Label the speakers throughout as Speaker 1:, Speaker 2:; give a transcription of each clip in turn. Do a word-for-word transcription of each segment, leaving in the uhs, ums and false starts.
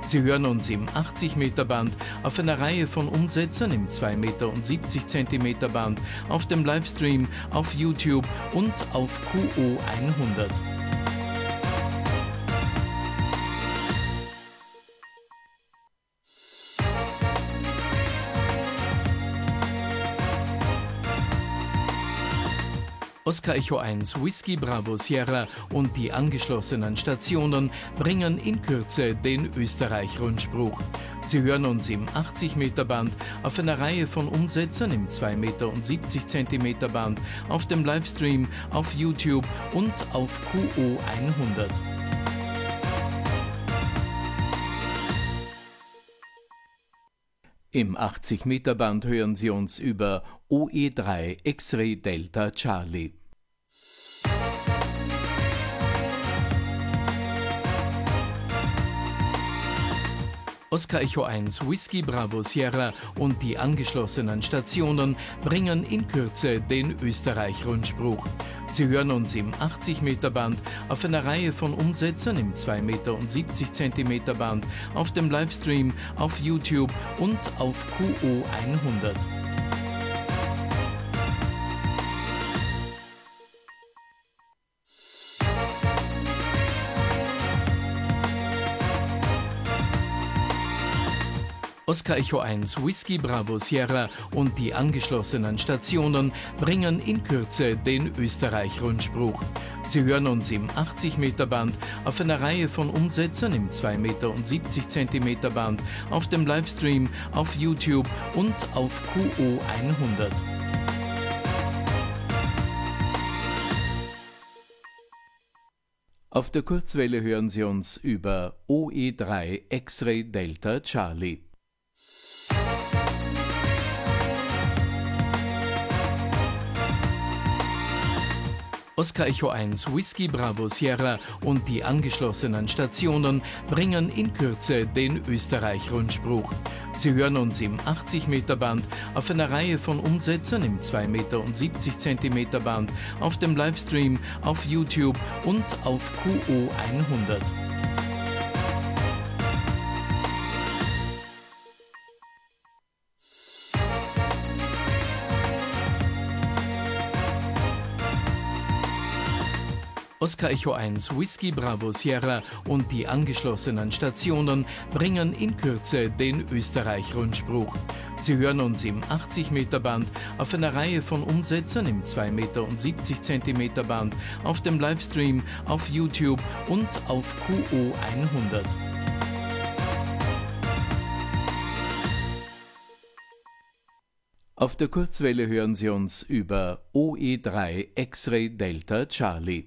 Speaker 1: Sie hören uns im achtzig Meter Band auf einer Reihe von Umsetzern im zwei Meter und siebzig Zentimeter Band, auf dem Livestream, auf YouTube und auf Q O hundert. Oscar Echo eins Whisky Bravo Sierra und die angeschlossenen Stationen bringen in Kürze den Österreich-Rundspruch. Sie hören uns im achtzig Meter Band auf einer Reihe von Umsetzern im zwei Meter und siebzig Zentimeter Band, auf dem Livestream, auf YouTube und auf Q O hundert. Im achtzig Meter Band hören Sie uns über O E drei X-Ray Delta Charlie. Oscar Echo eins Whisky Bravo Sierra und die angeschlossenen Stationen bringen in Kürze den Österreich-Rundspruch. Sie hören uns im achtzig Meter Band auf einer Reihe von Umsetzern im zwei Meter und siebzig Zentimeter Band, auf dem Livestream, auf YouTube und auf Q O hundert. Oscar Echo eins Whisky Bravo Sierra und die angeschlossenen Stationen bringen in Kürze den Österreich-Rundspruch. Sie hören uns im achtzig Meter Band auf einer Reihe von Umsetzern im zwei Meter und siebzig Zentimeter Band, auf dem Livestream, auf YouTube und auf Q O hundert. Auf der Kurzwelle hören Sie uns über O E drei X-Ray Delta Charlie. Oscar Echo eins Whisky Bravo Sierra und die angeschlossenen Stationen bringen in Kürze den Österreich-Rundspruch. Sie hören uns im achtzig Meter Band auf einer Reihe von Umsetzern im zwei Meter und siebzig Zentimeter Band, auf dem Livestream, auf YouTube und auf Q O hundert. Oscar Echo eins Whisky Bravo Sierra und die angeschlossenen Stationen bringen in Kürze den Österreich-Rundspruch. Sie hören uns im achtzig Meter Band auf einer Reihe von Umsetzern im zwei Meter und siebzig Zentimeter Band, auf dem Livestream, auf YouTube und auf Q O hundert. Auf der Kurzwelle hören Sie uns über O E drei X-Ray Delta Charlie.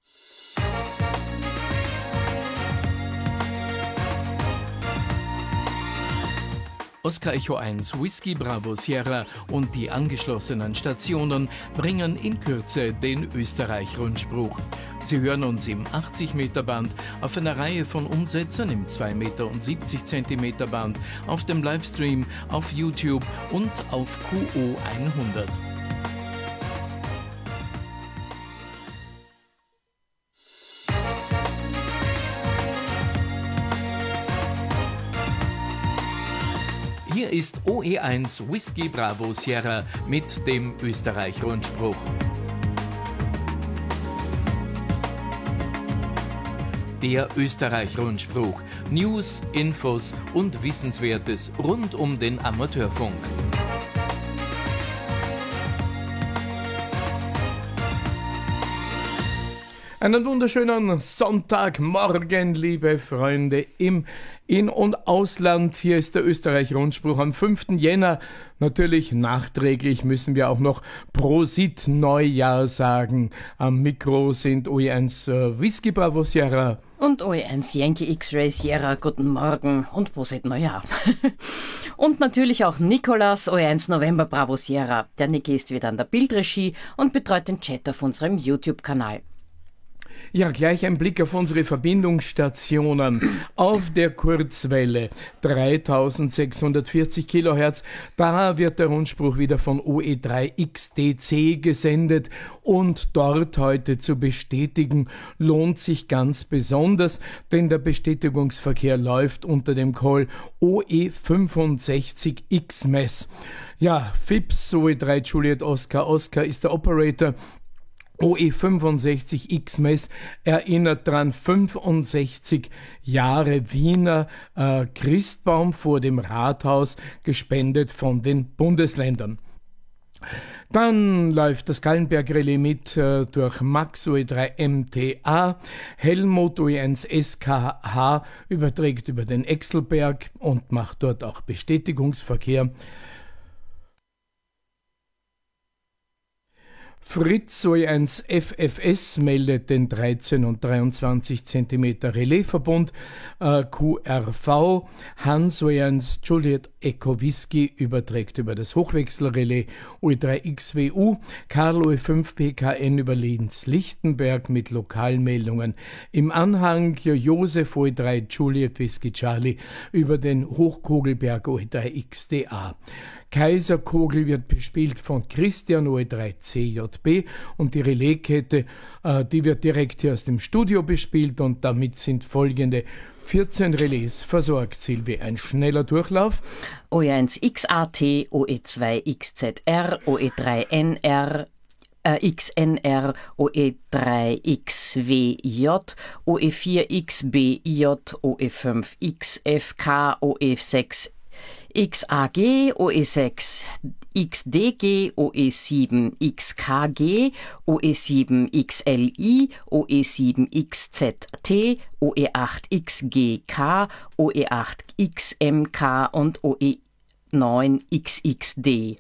Speaker 1: Oscar Echo eins Whisky Bravo Sierra und die angeschlossenen Stationen bringen in Kürze den Österreich-Rundspruch. Sie hören uns im achtzig Meter Band auf einer Reihe von Umsetzern im zwei Meter und siebzig Zentimeter Band, auf dem Livestream, auf YouTube und auf Q O hundert. Hier ist O E eins Whisky Bravo Sierra mit dem Österreich-Rundspruch. Der Österreich-Rundspruch. News, Infos und Wissenswertes rund um den Amateurfunk. Einen wunderschönen Sonntagmorgen, liebe Freunde im In- und Ausland. Hier ist der Österreich-Rundspruch am fünften Jänner. Natürlich nachträglich müssen wir auch noch Prosit Neujahr sagen. Am Mikro sind O E eins äh, Whisky Bravo Sierra
Speaker 2: und O E eins Yankee X-Ray Sierra. Guten Morgen und Prosit Neujahr. Und natürlich auch Nikolas, O E eins November Bravo Sierra. Der Niki ist wieder an der Bildregie und betreut den Chat auf unserem YouTube-Kanal.
Speaker 1: Ja, gleich ein Blick auf unsere Verbindungsstationen. Auf der Kurzwelle dreitausendsechshundertvierzig Kilohertz, da wird der Rundspruch wieder von O E drei X D C gesendet und dort heute zu bestätigen lohnt sich ganz besonders, denn der Bestätigungsverkehr läuft unter dem Call O E fünfundsechzig X M E S. Ja, F I P S, O E drei Juliet Oscar Oscar ist der Operator. O E fünfundsechzig X M E S erinnert dran, fünfundsechzig Jahre Wiener äh, Christbaum vor dem Rathaus, gespendet von den Bundesländern. Dann läuft das Gallenberg-Relais mit äh, durch Max O E drei M T A, Helmut O E eins S K H überträgt über den Exelberg und macht dort auch Bestätigungsverkehr. Fritz O E eins F F S meldet den dreizehn und dreiundzwanzig Zentimeter Relaisverbund. Äh, Q R V Hans O E eins Juliet Echo Whisky überträgt über das Hochwechselrelais O E drei X W U. Karl O E fünf P K N über Linz-Lichtenberg mit Lokalmeldungen. Im Anhang Josef O E drei Juliet Whisky Charlie über den Hochkogelberg O E drei X D A. Kaiserkogel wird bespielt von Christian O E drei C J B und die Relaiskette, äh, die wird direkt hier aus dem Studio bespielt und damit sind folgende vierzehn Relais versorgt. Silvi, ein schneller Durchlauf.
Speaker 2: O E eins X A T, O E zwei X Z R, O E drei N R, äh, X N R, O E drei X W J, O E vier X B J, O E fünf X F K, O E sechs X A G, O E sechs X D G, O E sieben X K G, O E sieben X L I, O E sieben X Z T, O E acht X G K, O E acht X M K und O E neun X X D.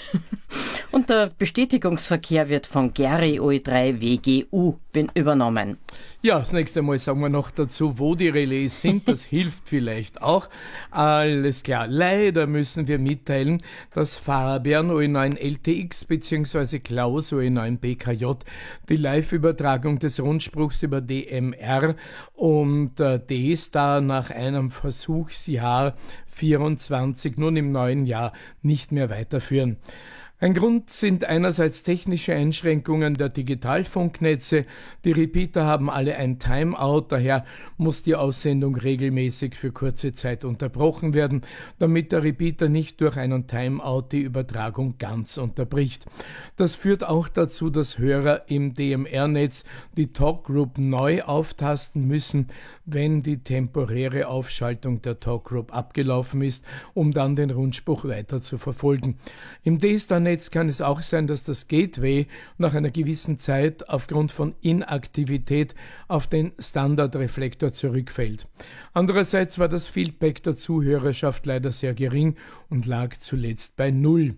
Speaker 2: Und der Bestätigungsverkehr wird von Gary O E drei W G U übernommen.
Speaker 1: Ja, das nächste Mal sagen wir noch dazu, wo die Relais sind. Das hilft vielleicht auch. Alles klar. Leider müssen wir mitteilen, dass Fabian O E neun L T X bzw. Klaus O E neun B K J die Live-Übertragung des Rundspruchs über D M R und äh, D-Star nach einem Versuchsjahr vierundzwanzig nun im neuen Jahr nicht mehr weiterführen. Ein Grund sind einerseits technische Einschränkungen der Digitalfunknetze. Die Repeater haben alle ein Timeout, daher muss die Aussendung regelmäßig für kurze Zeit unterbrochen werden, damit der Repeater nicht durch einen Timeout die Übertragung ganz unterbricht. Das führt auch dazu, dass Hörer im D M R-Netz die Talkgroup neu auftasten müssen, wenn die temporäre Aufschaltung der Talkgroup abgelaufen ist, um dann den Rundspruch weiter zu verfolgen. Im D-Star-Netz kann es auch sein, dass das Gateway nach einer gewissen Zeit aufgrund von Inaktivität auf den Standardreflektor zurückfällt. Andererseits war das Feedback der Zuhörerschaft leider sehr gering und lag zuletzt bei null.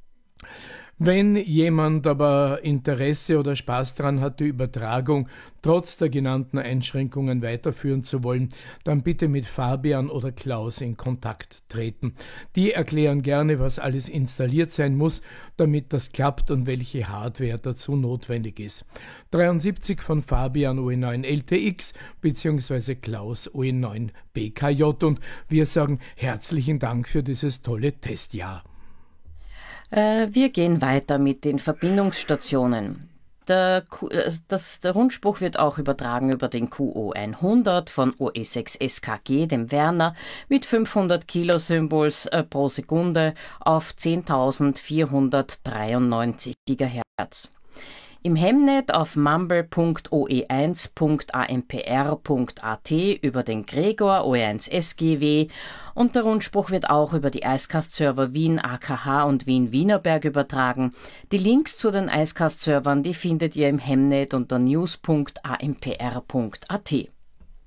Speaker 1: Wenn jemand aber Interesse oder Spaß daran hat, die Übertragung trotz der genannten Einschränkungen weiterführen zu wollen, dann bitte mit Fabian oder Klaus in Kontakt treten. Die erklären gerne, was alles installiert sein muss, damit das klappt und welche Hardware dazu notwendig ist. dreiundsiebzig von Fabian O E neun L T X bzw. Klaus O E neun B K J und wir sagen herzlichen Dank für dieses tolle Testjahr.
Speaker 2: Wir gehen weiter mit den Verbindungsstationen. Der, das, der Rundspruch wird auch übertragen über den Q O hundert von O E sechs S K G, dem Werner, mit fünfhundert Kilosymbols pro Sekunde auf zehntausendvierhundertdreiundneunzig Gigahertz. Im Hemnet auf mumble punkt o e eins punkt a m p r punkt a t über den Gregor O E eins S G W und der Rundspruch wird auch über die Icecast-Server Wien A K H und Wien Wienerberg übertragen. Die Links zu den Icecast-Servern, die findet ihr im Hemnet unter news punkt a m p r punkt a t.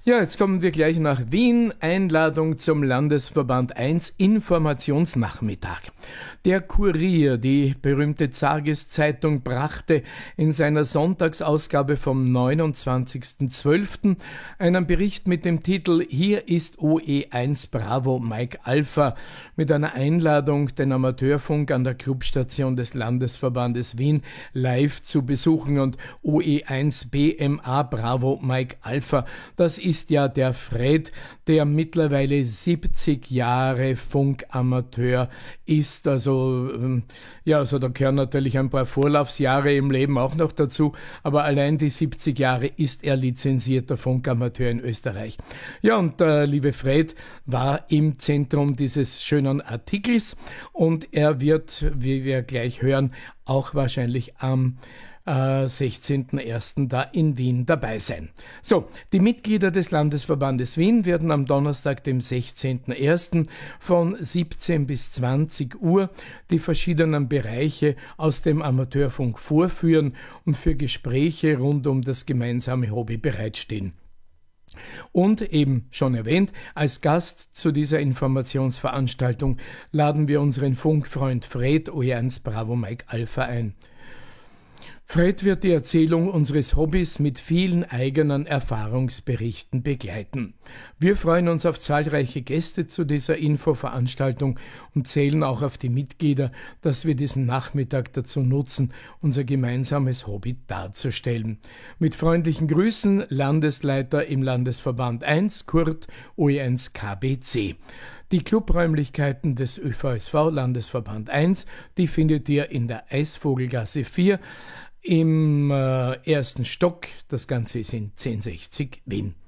Speaker 1: Ja, jetzt kommen wir gleich nach Wien. Einladung zum Landesverband eins Informationsnachmittag. Der Kurier, die berühmte Tageszeitung, brachte in seiner Sonntagsausgabe vom neunundzwanzigsten zwölften einen Bericht mit dem Titel Hier ist O E eins Bravo Mike Alpha mit einer Einladung, den Amateurfunk an der Clubstation des Landesverbandes Wien live zu besuchen. Und O E eins B M A Bravo Mike Alpha, das ist ja der Fred, der mittlerweile siebzig Jahre Funkamateur ist. Also ja, also da gehören natürlich ein paar Vorlaufsjahre im Leben auch noch dazu, aber allein die siebzig Jahre ist er lizenzierter Funkamateur in Österreich. Ja, und der liebe Fred war im Zentrum dieses schönen Artikels und er wird, wie wir gleich hören, auch wahrscheinlich am äh, sechzehnten ersten da in Wien dabei sein. So, die Mitglieder des Landesverbandes Wien werden am Donnerstag, dem sechzehnten ersten von siebzehn bis zwanzig Uhr die verschiedenen Bereiche aus dem Amateurfunk vorführen und für Gespräche rund um das gemeinsame Hobby bereitstehen. Und eben schon erwähnt, als Gast zu dieser Informationsveranstaltung laden wir unseren Funkfreund Fred O E eins Bravo Mike Alpha ein. Fred wird die Erzählung unseres Hobbys mit vielen eigenen Erfahrungsberichten begleiten. Wir freuen uns auf zahlreiche Gäste zu dieser Infoveranstaltung und zählen auch auf die Mitglieder, dass wir diesen Nachmittag dazu nutzen, unser gemeinsames Hobby darzustellen. Mit freundlichen Grüßen, Landesleiter im Landesverband eins, Kurt O E eins K B C. Die Clubräumlichkeiten des Ö V S V Landesverband eins, die findet ihr in der Eisvogelgasse vier im äh, ersten Stock. Das Ganze ist in zehn-sechzig Wien.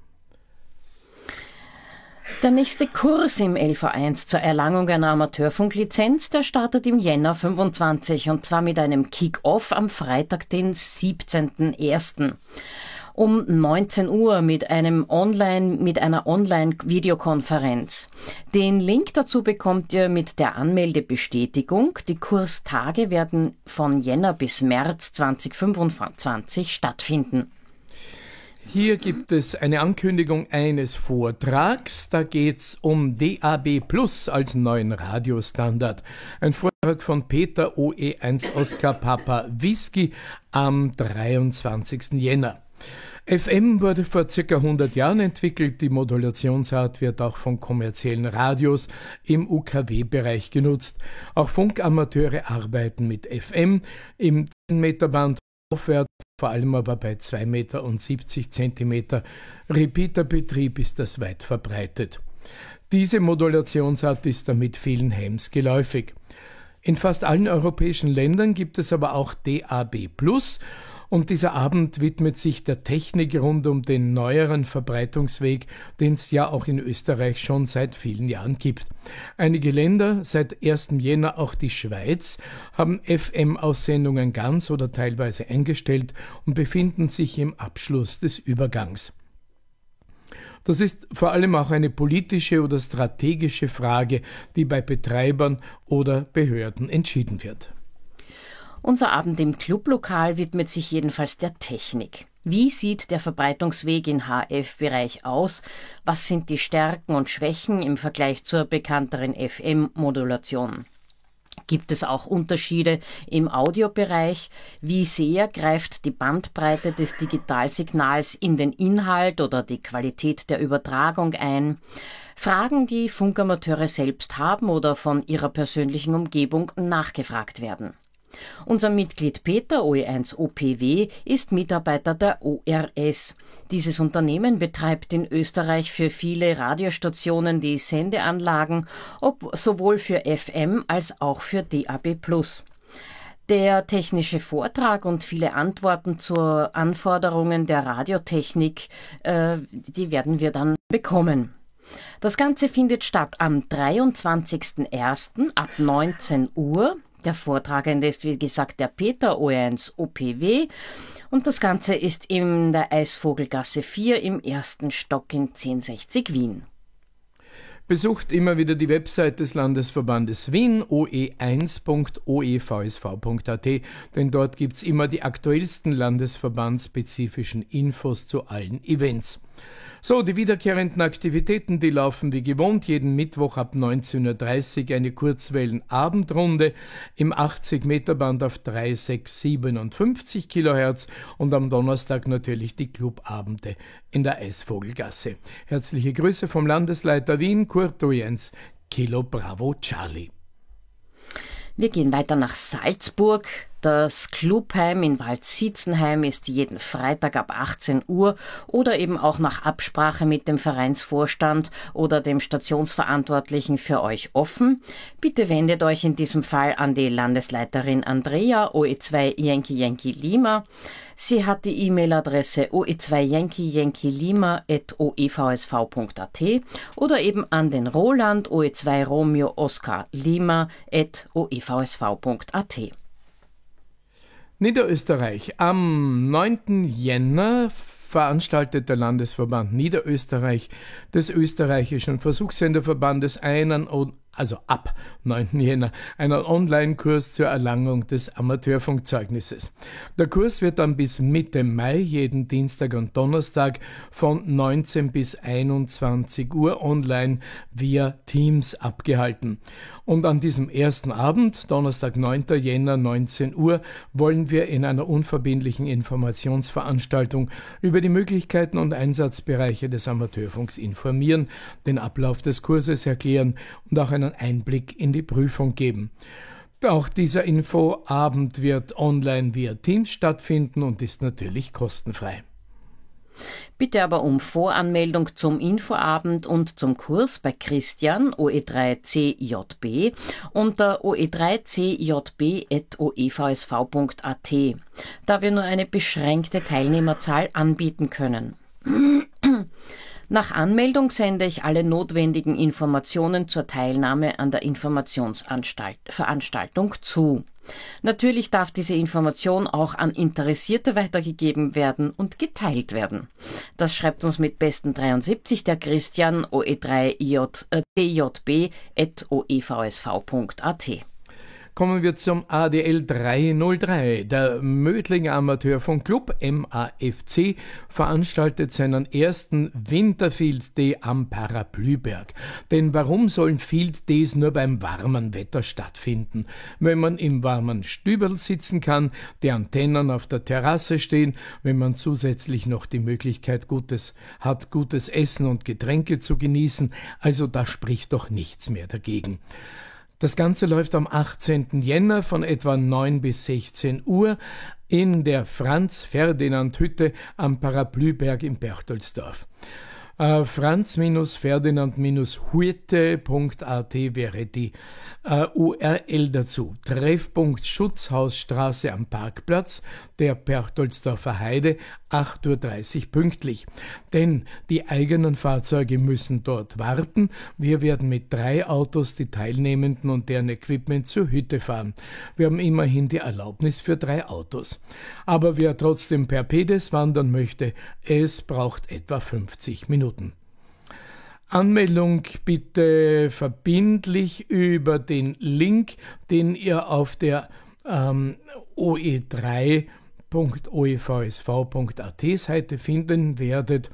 Speaker 2: Der nächste Kurs im L V eins zur Erlangung einer Amateurfunklizenz, der startet im Jänner fünfundzwanzig und zwar mit einem Kick-Off am Freitag, den siebzehnten ersten um neunzehn Uhr mit einem Online, mit einer Online-Videokonferenz. Den Link dazu bekommt ihr mit der Anmeldebestätigung. Die Kurstage werden von Jänner bis März zweitausendfünfundzwanzig stattfinden.
Speaker 1: Hier gibt es eine Ankündigung eines Vortrags. Da geht's um D A B Plus als neuen Radiostandard. Ein Vortrag von Peter O E eins Oscar Papa Whisky am dreiundzwanzigsten Jänner. F M wurde vor circa hundert Jahren entwickelt. Die Modulationsart wird auch von kommerziellen Radios im U K W-Bereich genutzt. Auch Funkamateure arbeiten mit F M im zehn Meter Band aufwärts, vor allem aber bei zwei Meter und siebzig Zentimeter Repeaterbetrieb ist das weit verbreitet. Diese Modulationsart ist damit vielen Hams geläufig. In fast allen europäischen Ländern gibt es aber auch D A B Plus, und dieser Abend widmet sich der Technik rund um den neueren Verbreitungsweg, den es ja auch in Österreich schon seit vielen Jahren gibt. Einige Länder, seit ersten Jänner auch die Schweiz, haben F M-Aussendungen ganz oder teilweise eingestellt und befinden sich im Abschluss des Übergangs. Das ist vor allem auch eine politische oder strategische Frage, die bei Betreibern oder Behörden entschieden wird.
Speaker 2: Unser Abend im Clublokal widmet sich jedenfalls der Technik. Wie sieht der Verbreitungsweg im H F-Bereich aus? Was sind die Stärken und Schwächen im Vergleich zur bekannteren F M-Modulation? Gibt es auch Unterschiede im Audiobereich? Wie sehr greift die Bandbreite des Digitalsignals in den Inhalt oder die Qualität der Übertragung ein? Fragen, die Funkamateure selbst haben oder von ihrer persönlichen Umgebung nachgefragt werden. Unser Mitglied Peter O E eins O P W ist Mitarbeiter der O R S. Dieses Unternehmen betreibt in Österreich für viele Radiostationen die Sendeanlagen, ob sowohl für F M als auch für D A B Plus. Der technische Vortrag und viele Antworten zu Anforderungen der Radiotechnik, äh, die werden wir dann bekommen. Das Ganze findet statt am dreiundzwanzigsten ersten ab neunzehn Uhr. Der Vortragende ist, wie gesagt, der Peter O E eins O P W und das Ganze ist in der Eisvogelgasse vier im ersten Stock in zehn-sechzig Wien.
Speaker 1: Besucht immer wieder die Website des Landesverbandes Wien, o e eins punkt o e v s v punkt a t, denn dort gibt es immer die aktuellsten landesverbandsspezifischen Infos zu allen Events. So, die wiederkehrenden Aktivitäten, die laufen wie gewohnt. Jeden Mittwoch ab neunzehn Uhr dreißig eine Kurzwellen-Abendrunde im achtzig Meter Band auf drei sechs siebenundfünfzig Kilohertz und am Donnerstag natürlich die Clubabende in der Eisvogelgasse. Herzliche Grüße vom Landesleiter Wien, Kurt Ojens, Kilo Bravo Charlie.
Speaker 2: Wir gehen weiter nach Salzburg. Das Clubheim in Waldsitzenheim ist jeden Freitag ab achtzehn Uhr oder eben auch nach Absprache mit dem Vereinsvorstand oder dem Stationsverantwortlichen für euch offen. Bitte wendet euch in diesem Fall an die Landesleiterin Andrea O E zwei Yankee Yankee Lima. Sie hat die E-Mail-Adresse o e zwei yankee yankee lima at o e v s v punkt a t oder eben an den Roland O E zwei Romeo Oscar Lima at o e v s v punkt a t.
Speaker 1: Niederösterreich. Am neunten Jänner veranstaltet der Landesverband Niederösterreich des österreichischen Versuchssenderverbandes einen, also ab neunten Jänner, einen Online-Kurs zur Erlangung des Amateurfunkzeugnisses. Der Kurs wird dann bis Mitte Mai jeden Dienstag und Donnerstag von neunzehn bis einundzwanzig Uhr online via Teams abgehalten. Und an diesem ersten Abend, Donnerstag, neunten Jänner, neunzehn Uhr, wollen wir in einer unverbindlichen Informationsveranstaltung über die Möglichkeiten und Einsatzbereiche des Amateurfunks informieren, den Ablauf des Kurses erklären und auch einen Einblick in die Prüfung geben. Auch dieser Infoabend wird online via Teams stattfinden und ist natürlich kostenfrei.
Speaker 2: Bitte aber um Voranmeldung zum Infoabend und zum Kurs bei Christian O E drei C J B unter o e drei c j b at o e v s v punkt a t, da wir nur eine beschränkte Teilnehmerzahl anbieten können. Nach Anmeldung sende ich alle notwendigen Informationen zur Teilnahme an der Informationsveranstaltung zu. Natürlich darf diese Information auch an Interessierte weitergegeben werden und geteilt werden. Das schreibt uns mit besten dreiundsiebzig der Christian O E drei D J B at o e v s v punkt a t.
Speaker 1: Kommen wir zum A D L dreihundertdrei. Der Mödlinger Amateurfunkclub M A F C veranstaltet seinen ersten Winterfield Day am Paraplüberg. Denn warum sollen Field Days nur beim warmen Wetter stattfinden? Wenn man im warmen Stüberl sitzen kann, die Antennen auf der Terrasse stehen, wenn man zusätzlich noch die Möglichkeit gutes, hat, gutes Essen und Getränke zu genießen, also da spricht doch nichts mehr dagegen. Das Ganze läuft am achtzehnten Jänner von etwa neun bis sechzehn Uhr in der Franz-Ferdinand-Hütte am Paraplüberg in Berchtoldsdorf. Äh, Franz-Ferdinand-Hütte punkt a t wäre die äh, U R L dazu. Treffpunkt Schutzhausstraße am Parkplatz der Berchtoldsdorfer Heide, acht Uhr dreißig pünktlich. Denn die eigenen Fahrzeuge müssen dort warten. Wir werden mit drei Autos die Teilnehmenden und deren Equipment zur Hütte fahren. Wir haben immerhin die Erlaubnis für drei Autos. Aber wer trotzdem per Pedes wandern möchte, es braucht etwa fünfzig Minuten. Anmeldung bitte verbindlich über den Link, den ihr auf der ähm, o e drei punkt o e v s v punkt a t Seite finden werdet.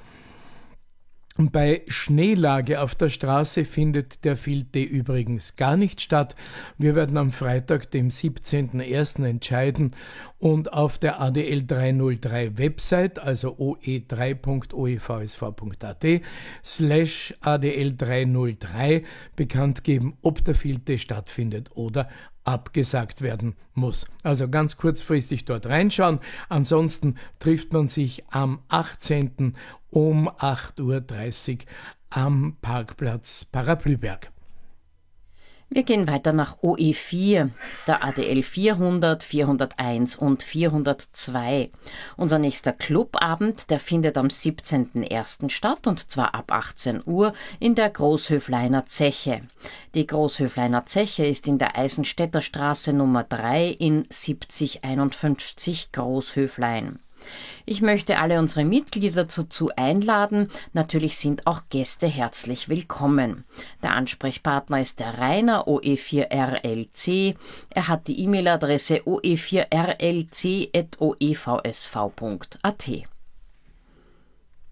Speaker 1: Bei Schneelage auf der Straße findet der Field Day übrigens gar nicht statt. Wir werden am Freitag, dem siebzehnten ersten entscheiden und auf der A D L dreihundertdrei Website, also o e drei punkt o e v s v punkt a t slash A D L dreihundertdrei bekannt geben, ob der Field Day stattfindet oder abgesagt werden muss. Also ganz kurzfristig dort reinschauen. Ansonsten trifft man sich am achtzehnten um acht Uhr dreißig am Parkplatz Paraplüberg.
Speaker 2: Wir gehen weiter nach O E vier, der A D L vierhundert, vierhunderteins und vierhundertzwei. Unser nächster Clubabend, der findet am siebzehnten ersten statt und zwar ab achtzehn Uhr in der Großhöfleiner Zeche. Die Großhöfleiner Zeche ist in der Eisenstädter Straße Nummer drei in siebzig einundfünfzig Großhöflein. Ich möchte alle unsere Mitglieder dazu einladen. Natürlich sind auch Gäste herzlich willkommen. Der Ansprechpartner ist der Rainer O E vier R L C. Er hat die E-Mail-Adresse o e vier r l c at o e v s v punkt a t.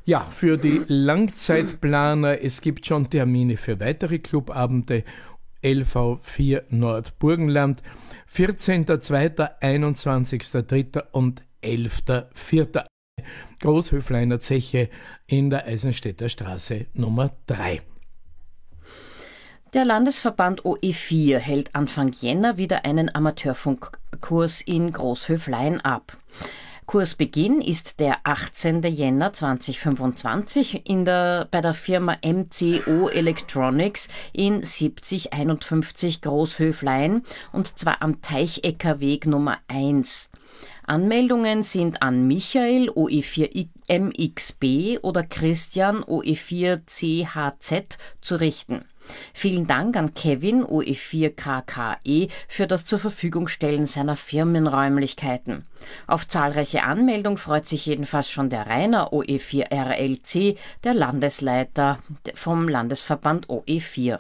Speaker 1: Ja, für die Langzeitplaner, es gibt schon Termine für weitere Clubabende. L V vier Nordburgenland, vierzehnter zweiter, einundzwanzigster dritter und elfter vierter Großhöfleiner Zeche in der Eisenstädter Straße Nummer drei.
Speaker 2: Der Landesverband O E vier hält Anfang Jänner wieder einen Amateurfunkkurs in Großhöflein ab. Kursbeginn ist der achtzehnten Jänner zweitausendfünfundzwanzig in der, bei der Firma M C O Electronics in siebzig einundfünfzig Großhöflein und zwar am Teichecker Weg Nummer eins. Anmeldungen sind an Michael O E vier M X B oder Christian O E vier C H Z zu richten. Vielen Dank an Kevin O E vier K K E für das zur Verfügungstellen seiner Firmenräumlichkeiten. Auf zahlreiche Anmeldung freut sich jedenfalls schon der Rainer O E vier R L C, der Landesleiter vom Landesverband O E vier.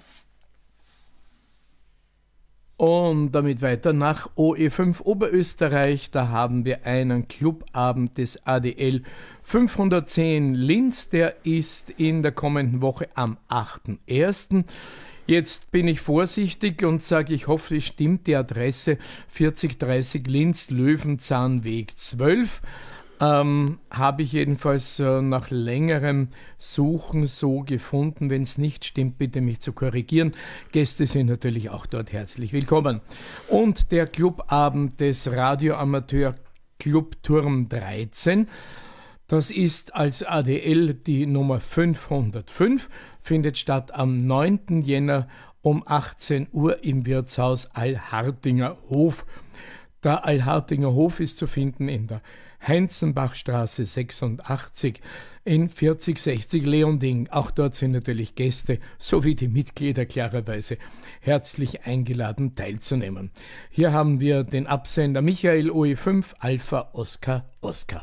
Speaker 1: Und damit weiter nach O E fünf Oberösterreich, da haben wir einen Clubabend des A D L fünfhundertzehn Linz, der ist in der kommenden Woche am achten ersten Jetzt bin ich vorsichtig und sage, ich hoffe, es stimmt die Adresse vierzig dreißig Linz, Löwenzahnweg zwölf. Ähm, habe ich jedenfalls äh, nach längerem Suchen so gefunden. Wenn es nicht stimmt, bitte mich zu korrigieren. Gäste sind natürlich auch dort herzlich willkommen. Und der Clubabend des Radioamateur Club Turm dreizehn, das ist als A D L die Nummer fünfhundertfünf, findet statt am neunten Jänner um achtzehn Uhr im Wirtshaus Allhartinger Hof. Der Allhartinger Hof ist zu finden in der Heinzenbachstraße sechsundachtzig in vierzig sechzig Leonding. Auch dort sind natürlich Gäste sowie die Mitglieder klarerweise herzlich eingeladen teilzunehmen. Hier haben wir den Absender Michael O E fünf Alpha Oscar Oscar.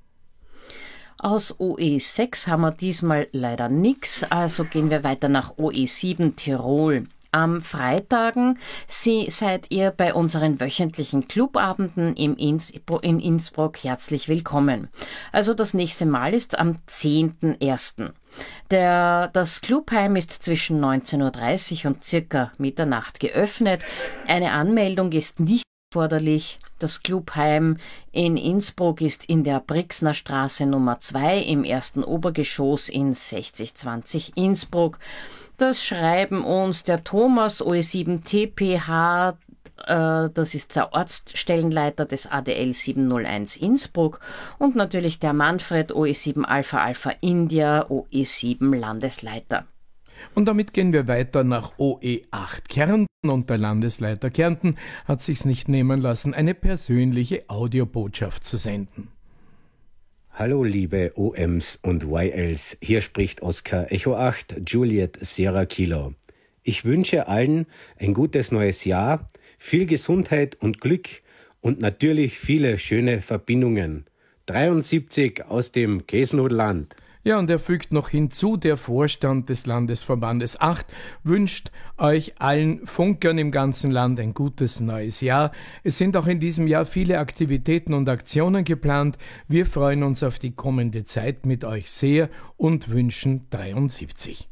Speaker 2: Aus O E sechs haben wir diesmal leider nichts, also gehen wir weiter nach O E sieben Tirol. Am Freitagen Sie, seid ihr bei unseren wöchentlichen Clubabenden im Innsbruck, in Innsbruck herzlich willkommen. Also das nächste Mal ist am zehnten ersten Der, das Clubheim ist zwischen neunzehn Uhr dreißig und circa Mitternacht geöffnet. Eine Anmeldung ist nicht erforderlich. Das Clubheim in Innsbruck ist in der Brixner Straße Nummer zwei im ersten Obergeschoss in sechzig zwanzig Innsbruck. Das schreiben uns der Thomas O E sieben T P H, äh, das ist der Ortsstellenleiter des A D L siebenhunderteins Innsbruck und natürlich der Manfred O E sieben Alpha Alpha India O E sieben Landesleiter.
Speaker 1: Und damit gehen wir weiter nach O E acht Kärnten und der Landesleiter Kärnten hat sich's nicht nehmen lassen, eine persönliche Audiobotschaft zu senden.
Speaker 3: Hallo liebe O Ms und Y Ls, hier spricht Oscar Echo acht, Juliet Sierra Kilo. Ich wünsche allen ein gutes neues Jahr, viel Gesundheit und Glück und natürlich viele schöne Verbindungen. dreiundsiebzig aus dem Käsnotland.
Speaker 1: Ja, und er fügt noch hinzu, der Vorstand des Landesverbandes acht wünscht euch allen Funkern im ganzen Land ein gutes neues Jahr. Es sind auch in diesem Jahr viele Aktivitäten und Aktionen geplant. Wir freuen uns auf die kommende Zeit mit euch sehr und wünschen dreiundsiebzig.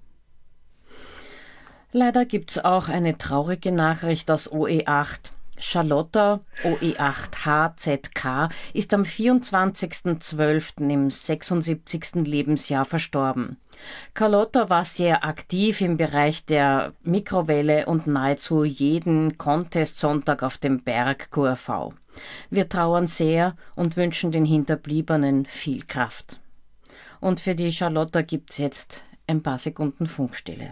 Speaker 2: Leider gibt's auch eine traurige Nachricht aus O E acht. Charlotta O E acht H Z K ist am vierundzwanzigsten zwölften im sechsundsiebzigsten Lebensjahr verstorben. Carlotta war sehr aktiv im Bereich der Mikrowelle und nahezu jeden Contest-Sonntag auf dem Berg Q R V. Wir trauern sehr und wünschen den Hinterbliebenen viel Kraft. Und für die Charlotta gibt's jetzt ein paar Sekunden Funkstille.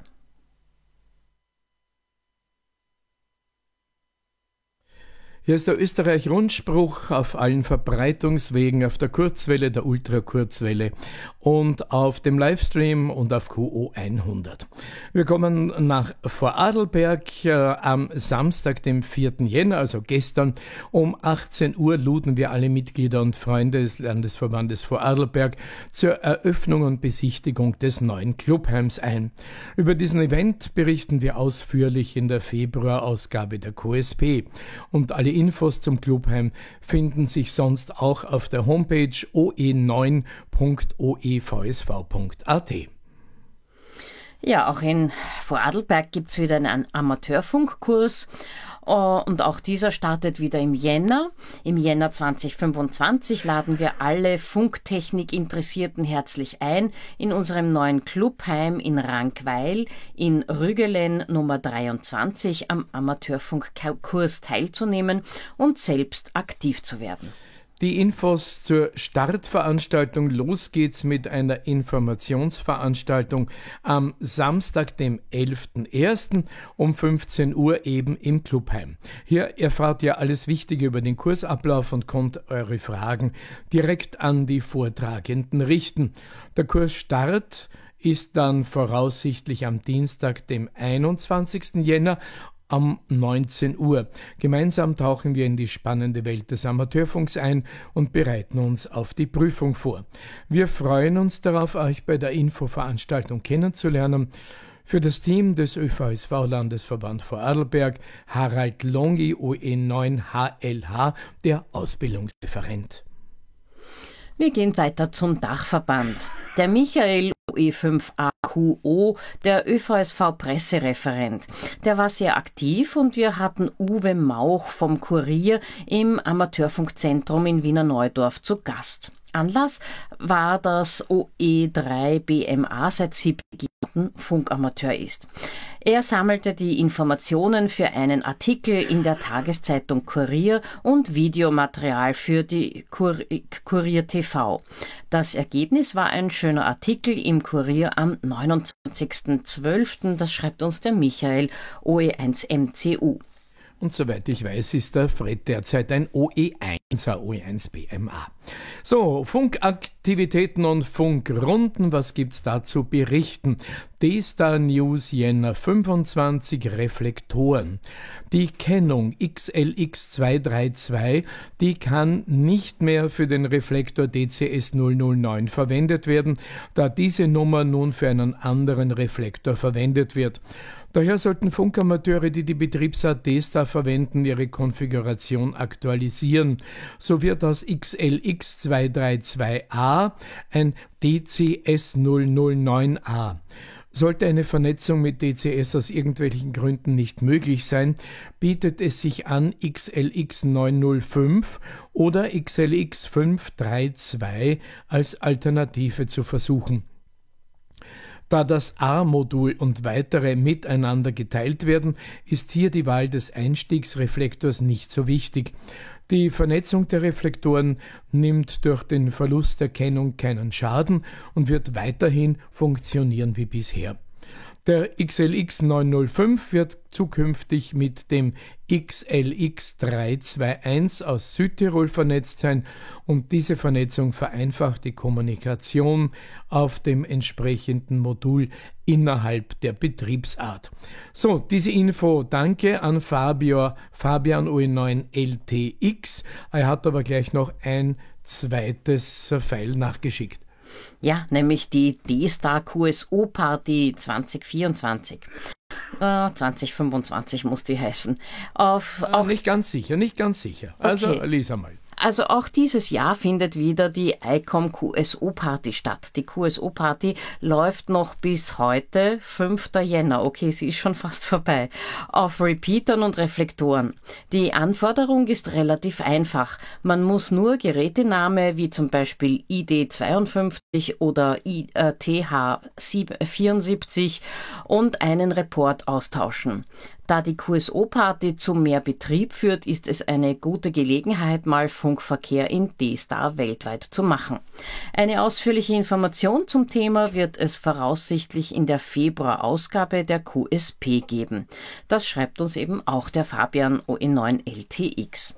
Speaker 1: Hier ist der Österreich-Rundspruch auf allen Verbreitungswegen, auf der Kurzwelle, der Ultrakurzwelle und auf dem Livestream und auf Q O hundert. Wir kommen nach Vorarlberg. Äh, am Samstag, dem vierten Jänner, also gestern, um achtzehn Uhr luden wir alle Mitglieder und Freunde des Landesverbandes Vorarlberg zur Eröffnung und Besichtigung des neuen Clubheims ein. Über diesen Event berichten wir ausführlich in der Februarausgabe der Q S P. Und alle Die Infos zum Clubheim finden sich sonst auch auf der Homepage o e neun punkt o e v s v punkt a t.
Speaker 2: Ja, auch in Vorarlberg gibt es wieder einen Amateurfunkkurs. Und auch dieser startet wieder im Jänner. Im Jänner zwanzig fünfundzwanzig laden wir alle Funktechnik-Interessierten herzlich ein, in unserem neuen Clubheim in Rankweil in Rügelen Nummer dreiundzwanzig am Amateurfunkkurs teilzunehmen und selbst aktiv zu werden.
Speaker 1: Die Infos zur Startveranstaltung. Los geht's mit einer Informationsveranstaltung am Samstag, dem elften ersten um fünfzehn Uhr eben im Clubheim. Hier erfahrt ihr alles Wichtige über den Kursablauf und könnt eure Fragen direkt an die Vortragenden richten. Der Kursstart ist dann voraussichtlich am Dienstag, dem einundzwanzigsten Jänner um neunzehn Uhr. Gemeinsam tauchen wir in die spannende Welt des Amateurfunks ein und bereiten uns auf die Prüfung vor. Wir freuen uns darauf, euch bei der Infoveranstaltung kennenzulernen. Für das Team des Ö V S V-Landesverband Vorarlberg Harald Longi, O E neun H L H, der Ausbildungsreferent.
Speaker 2: Wir gehen weiter zum Dachverband. Der Michael O E fünf A Q O, der Ö V S V-Pressereferent, der war sehr aktiv und wir hatten Uwe Mauch vom Kurier im Amateurfunkzentrum in Wiener Neudorf zu Gast. Anlass war, dass O E drei B M A seit siebzig Jahren Funkamateur ist. Er sammelte die Informationen für einen Artikel in der Tageszeitung Kurier und Videomaterial für die Kur- Kurier T V. Das Ergebnis war ein schöner Artikel im Kurier am neunundzwanzigsten zwölften Das schreibt uns der Michael, O E eins M C U.
Speaker 1: Und soweit ich weiß, ist der Fred derzeit ein O E einser, O E eins B M A. So, Funkaktivitäten und Funkrunden, was gibt's da zu berichten? D-Star News Jänner fünfundzwanzig Reflektoren. Die Kennung X L X zweihunderzweiunddreißig, die kann nicht mehr für den Reflektor D C S null null neun verwendet werden, da diese Nummer nun für einen anderen Reflektor verwendet wird. Daher sollten Funkamateure, die die Betriebsart D-Star verwenden, ihre Konfiguration aktualisieren. So wird aus X L X zweihunderzweiunddreißig A ein D C S null null neun A. Sollte eine Vernetzung mit D C S aus irgendwelchen Gründen nicht möglich sein, bietet es sich an, X L X neunhundertfünf oder X L X fünfhunderzweiunddreißig als Alternative zu versuchen. Da das A-Modul und weitere miteinander geteilt werden, ist hier die Wahl des Einstiegsreflektors nicht so wichtig. Die Vernetzung der Reflektoren nimmt durch den Verlust der Kennung keinen Schaden und wird weiterhin funktionieren wie bisher. Der X L X neunhundertfünf wird zukünftig mit dem X L X dreihunderteinundzwanzig aus Südtirol vernetzt sein und diese Vernetzung vereinfacht die Kommunikation auf dem entsprechenden Modul innerhalb der Betriebsart. So, diese Info, danke an Fabio, Fabian O E neun L T X. Er hat aber gleich noch ein zweites File nachgeschickt.
Speaker 2: Ja, nämlich die D-Star Q S O-Party zwanzig vierundzwanzig. Äh, zwanzig fünfundzwanzig muss die heißen. Auf,
Speaker 1: ah, nicht ganz sicher, nicht ganz sicher. Also, okay. Lies einmal.
Speaker 2: Also auch dieses Jahr findet wieder die I C O M Q S O-Party statt. Die Q S O-Party läuft noch bis heute, fünften Jänner. Okay, sie ist schon fast vorbei. Auf Repeatern und Reflektoren. Die Anforderung ist relativ einfach. Man muss nur Gerätename wie zum Beispiel I D zweiundfünfzig oder I, äh, T H vierundsiebzig und einen Report austauschen. Da die Q S O-Party zu mehr Betrieb führt, ist es eine gute Gelegenheit, mal Funkverkehr in D-Star weltweit zu machen. Eine ausführliche Information zum Thema wird es voraussichtlich in der Februar-Ausgabe der Q S P geben. Das schreibt uns eben auch der Fabian O E neun L T X.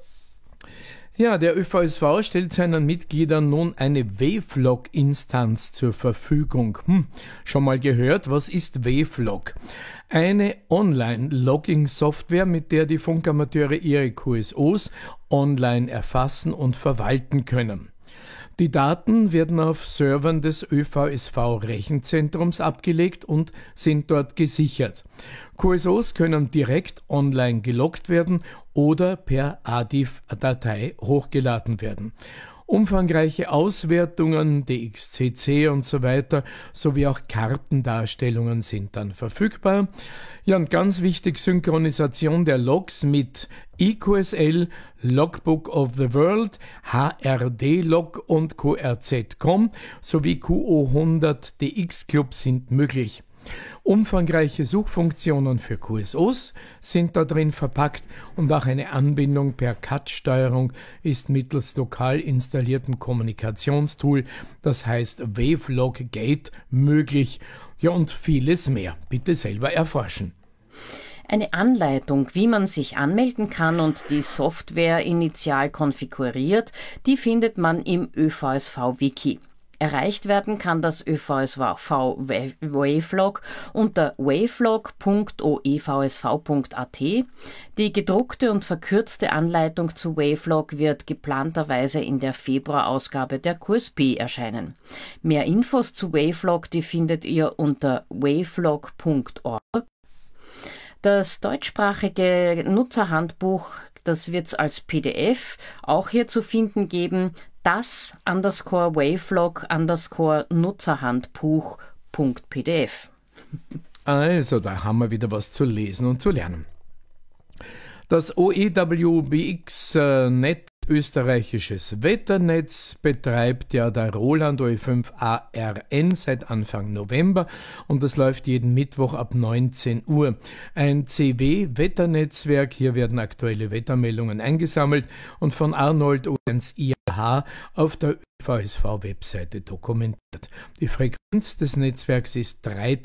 Speaker 1: Ja, der Ö V S V stellt seinen Mitgliedern nun eine Wavelog-Instanz zur Verfügung. Hm, schon mal gehört, was ist Wavelog? Eine Online-Logging-Software, mit der die Funkamateure ihre Q S Os online erfassen und verwalten können. Die Daten werden auf Servern des Ö V S V-Rechenzentrums abgelegt und sind dort gesichert. Q S Os können direkt online geloggt werden, oder per A D I F-Datei hochgeladen werden. Umfangreiche Auswertungen, D X C C und so weiter, sowie auch Kartendarstellungen sind dann verfügbar. Ja, und ganz wichtig, Synchronisation der Logs mit I Q S L, Logbook of the World, H R D-Log und Q R Z Punkt com sowie Q O hundert D X Club sind möglich. Umfangreiche Suchfunktionen für Q S Os sind da drin verpackt und auch eine Anbindung per C A T-Steuerung ist mittels lokal installiertem Kommunikationstool, das heißt Wavelog Gate, möglich. Ja, und vieles mehr. Bitte selber erforschen.
Speaker 2: Eine Anleitung, wie man sich anmelden kann und die Software initial konfiguriert, die findet man im Ö V S V-Wiki. Erreicht werden kann das Ö V S V Wavelog unter wavelog punkt o e v s v punkt a t. Die gedruckte und verkürzte Anleitung zu Wavelog wird geplanterweise in der Februarausgabe der Q S B erscheinen. Mehr Infos zu Wavelog, die findet ihr unter wavelog punkt org. Das deutschsprachige Nutzerhandbuch, das wird es als P D F auch hier zu finden geben. Das underscore Wavelog underscore Nutzerhandbuch Punkt P D F.
Speaker 1: Also, da haben wir wieder was zu lesen und zu lernen. Das O E W B X-Net österreichisches Wetternetz betreibt ja der Roland O E fünf A R N seit Anfang November und das läuft jeden Mittwoch ab neunzehn Uhr. Ein C W-Wetternetzwerk, hier werden aktuelle Wettermeldungen eingesammelt und von Arnold O eins I H auf der Ö V S V-Webseite dokumentiert. Die Frequenz des Netzwerks ist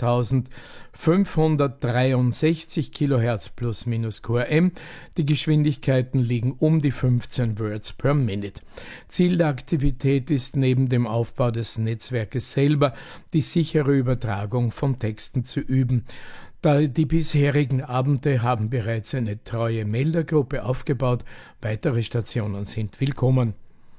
Speaker 1: dreitausendfünfhundertdreiundsechzig Kilohertz plus minus Q R M. Die Geschwindigkeiten liegen um die fünfzehn Words per Minute. Ziel der Aktivität ist neben dem Aufbau des Netzwerkes selber die sichere Übertragung von Texten zu üben. Da die bisherigen Abende haben bereits eine treue Meldergruppe aufgebaut. Weitere Stationen sind willkommen.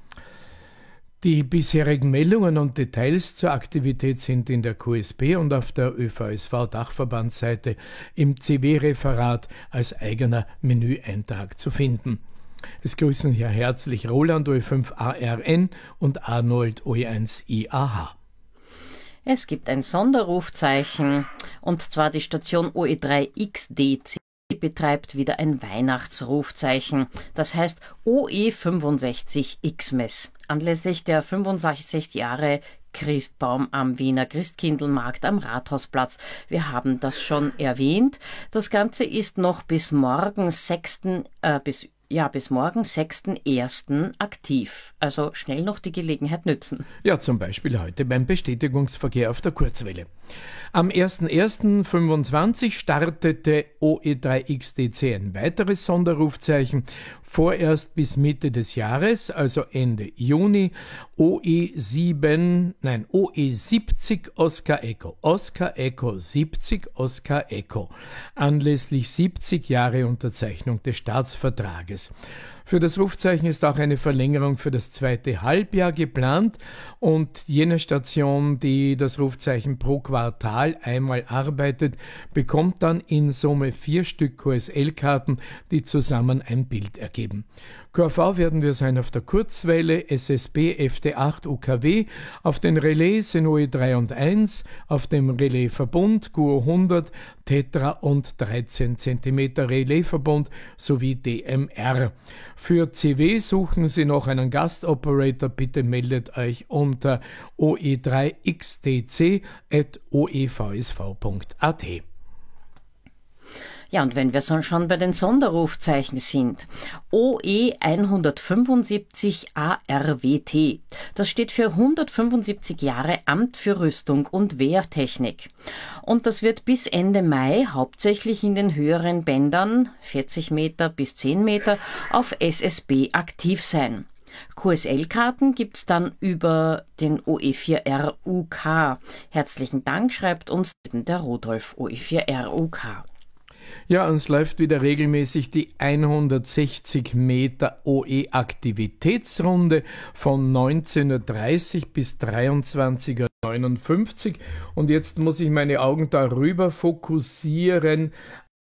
Speaker 1: Die bisherigen Meldungen und Details zur Aktivität sind in der Q S B und auf der Ö V S V-Dachverbandsseite im C W-Referat als eigener Menüeintrag zu finden. Es grüßen hier herzlich Roland O E fünf A R N und Arnold O E eins I A H.
Speaker 2: Es gibt ein Sonderrufzeichen, und zwar die Station O E drei X D C betreibt wieder ein Weihnachtsrufzeichen, das heißt O E fünfundsechzig Xmas. Anlässlich der fünfundsechzig Jahre Christbaum am Wiener Christkindlmarkt am Rathausplatz. Wir haben das schon erwähnt. Das Ganze ist noch bis morgen sechsten Äh, bis Ja, bis morgen, sechsten ersten aktiv. Also schnell noch die Gelegenheit nützen.
Speaker 1: Ja, zum Beispiel heute beim Bestätigungsverkehr auf der Kurzwelle. Am ersten ersten fünfundzwanzig startete O E drei X D C ein weiteres Sonderrufzeichen. Vorerst bis Mitte des Jahres, also Ende Juni, O E sieben, nein, O E siebzig Oscar Echo. Oscar Echo siebzig Oscar Echo. Anlässlich siebzig Jahre Unterzeichnung des Staatsvertrages. Für das Rufzeichen ist auch eine Verlängerung für das zweite Halbjahr geplant und jene Station, die das Rufzeichen pro Quartal einmal arbeitet, bekommt dann in Summe vier Stück Q S L-Karten, die zusammen ein Bild ergeben. Q R V werden wir sein auf der Kurzwelle, S S B, F D acht, U K W, auf den Relais in O E drei und eins, auf dem Relaisverbund Q O hundert, Tetra und dreizehn Zentimeter Relaisverbund sowie D M R. Für C W suchen Sie noch einen Gastoperator, bitte meldet euch unter O E drei X D C at o e v s v punkt a t.
Speaker 2: Ja, und wenn wir schon bei den Sonderrufzeichen sind, O E hundertfünfundsiebzig A R W T, das steht für hundertfünfundsiebzig Jahre Amt für Rüstung und Wehrtechnik. Und das wird bis Ende Mai hauptsächlich in den höheren Bändern, vierzig Meter bis zehn Meter, auf S S B aktiv sein. Q S L-Karten gibt's dann über den O E vier R U K. Herzlichen Dank, schreibt uns der Rudolf, O E vier R U K.
Speaker 1: Ja, uns läuft wieder regelmäßig die hundertsechzig Meter O E-Aktivitätsrunde von neunzehn Uhr dreißig bis dreiundzwanzig Uhr neunundfünfzig. Und jetzt muss ich meine Augen darüber fokussieren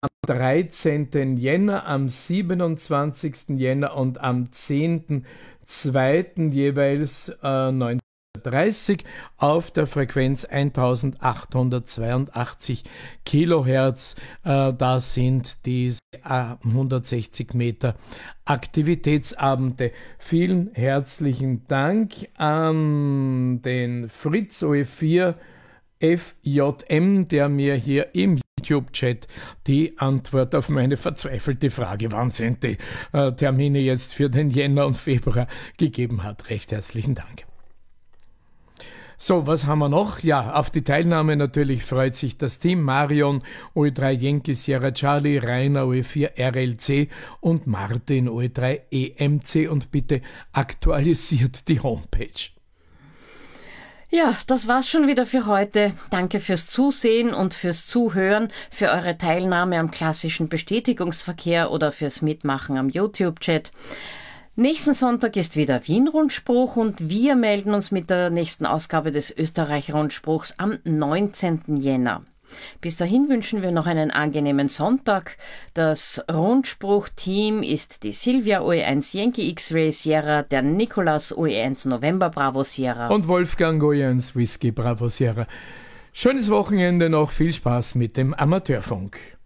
Speaker 1: dreizehnten Jänner, am siebenundzwanzigsten Jänner und am zehnten zweiten jeweils äh, neunzehn Uhr dreißig auf der Frequenz eintausendachthundertzweiundachtzig Kilohertz. Äh, da sind die hundertsechzig Meter Aktivitätsabende. Vielen herzlichen Dank an den Fritz O E vier F J M, der mir hier im YouTube-Chat die Antwort auf meine verzweifelte Frage, wann sind die äh, Termine jetzt für den Jänner und Februar, gegeben hat. Recht herzlichen Dank. So, was haben wir noch? Ja, auf die Teilnahme natürlich freut sich das Team Marion, O E drei Yankee Sierra Charlie, Rainer O E vier R L C und Martin O E drei E M C, und bitte aktualisiert die Homepage.
Speaker 2: Ja, das war's schon wieder für heute. Danke fürs Zusehen und fürs Zuhören, für eure Teilnahme am klassischen Bestätigungsverkehr oder fürs Mitmachen am YouTube-Chat. Nächsten Sonntag ist wieder Wien-Rundspruch und wir melden uns mit der nächsten Ausgabe des Österreich-Rundspruchs am neunzehnten Jänner. Bis dahin wünschen wir noch einen angenehmen Sonntag. Das Rundspruch-Team ist die Silvia O E eins Yankee X-Ray Sierra, der Nikolaus O E eins November Bravo Sierra
Speaker 1: und Wolfgang O E eins Whisky Bravo Sierra. Schönes Wochenende noch, viel Spaß mit dem Amateurfunk.